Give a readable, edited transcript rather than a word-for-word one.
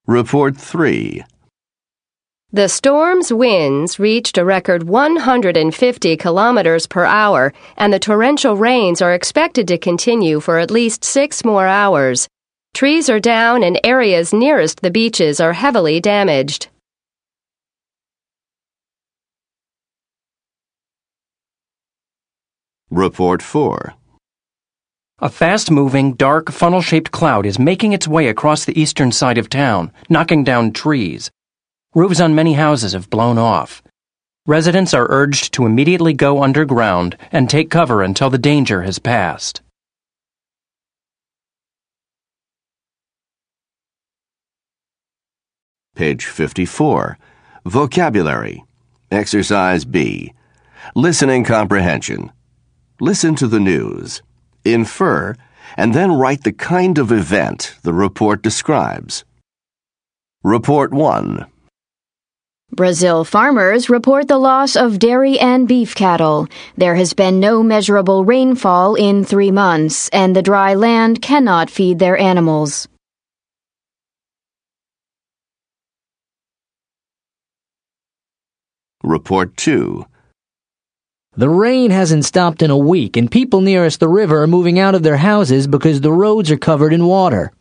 Report 3. The storm's winds reached a record 150 kilometers per hour, and the torrential rains are expected to continue for at least 6 more hours. Trees are down and areas nearest the beaches are heavily damaged. Report 4. A fast-moving, dark, funnel-shaped cloud is making its way across the eastern side of town, knocking down trees. Roofs on many houses have blown off. Residents are urged to immediately go underground and take cover until the danger has passed. Page 54. Vocabulary. Exercise B. Listening comprehension. Listen to the news. Infer, and then write the kind of event the report describes. Report 1. Brazil farmers report the loss of dairy and beef cattle. There has been no measurable rainfall in 3 months, and the dry land cannot feed their animals. Report 2. The rain hasn't stopped in a week, and people nearest the river are moving out of their houses because the roads are covered in water.